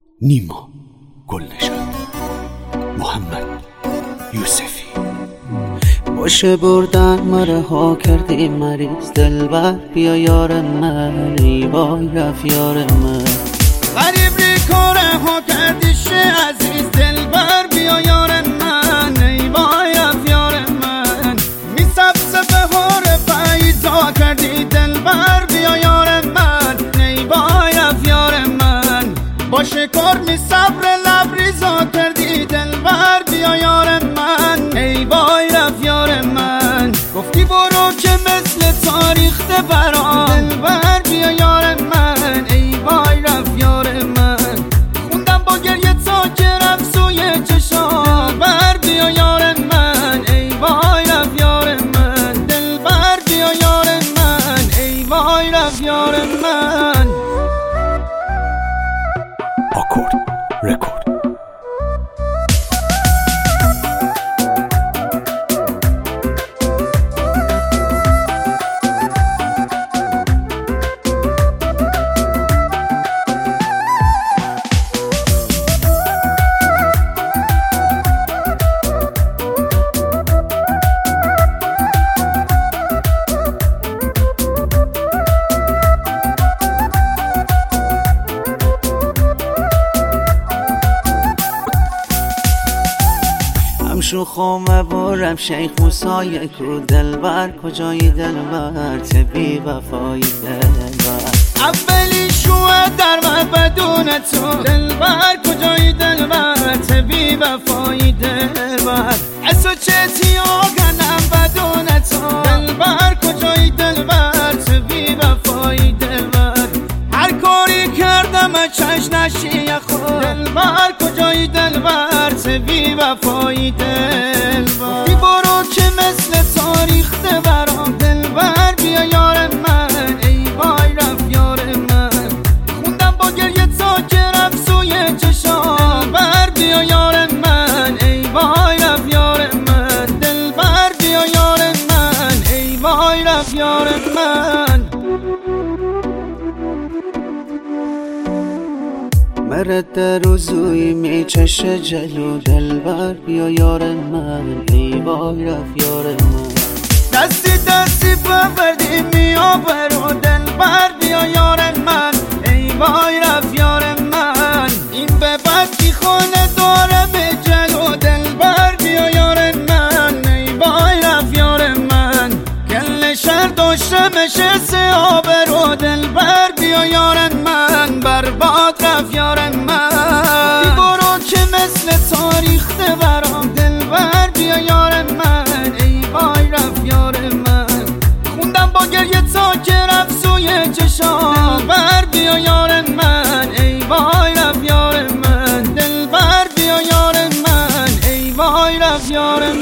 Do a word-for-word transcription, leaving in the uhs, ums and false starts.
نیما گلنشان، محمد یوسفی. باشه بردن مره ها کردی مریض دلبر، بیا یار من ای وای رفت یار من. غریب ری کاره ها کردی شه عزیز دلبر، بیا یار من ای وای رفت یار من. می سبز بهار پاییزا کردی دلبر، بیا یار من ای وای رفت یار من. باشه کار می صبر لبریزا کردی دلبر، بیا یار من ای وای رفت یار من. گفتی برو که مثل تاریخ برام دلبر، بیا یار من ای وای رفت یار من. خوندم با گریه تا که رفت سوی چشام بر، بیا یار من ای وای رفت یار من. دلبر بیا یار من ای وای رفت یار من. آکورد رکورد. شوخم بارم شیخ موسای کو دلبر، کجایی دلبر تبی وفایی دلبر. اولی شوه در من بدون تو دلبر، کجایی دلبر تبی وفایی دلبر. اسو چتی آگنم بدون تو دلبر، کجایی دلبر تبی وفایی دلبر. هر کاری کردم چش نشی خود دلبر، کجایی دلبر تبی وفایی دلبر. بی برو که مثل تاریخ برام دلبر، بیا یار من ای وای رفت یار من. خوندم با گریه تا که رفت سوی چشام بر، بیا یار من ای وای رفت یار من. دلبر بیا یار من ای وای رفت یار من. مرد در روزوی می چش جلو دلبر، بیا یار من ای وای رفت یار من. دستی دستی ببردی میا برو دلبر، بیا یار من ای وای رفت یار من. این به بدی خونه داره به جلو دلبر، بیا یار من ای وای رفت یار من. گل شهر داشته مشه سه آبرو دلبر، بیا یار من برباد رفت یار من. بی برو که مثل تاریخ برام دلبر، بیا یار من ای وای رفت یار من. خوندم با گریه تا که رفت سوی چشام بر، بیا یار من ای وای رفت یار من. دلبر بیا یار من ای وای رفت یار من.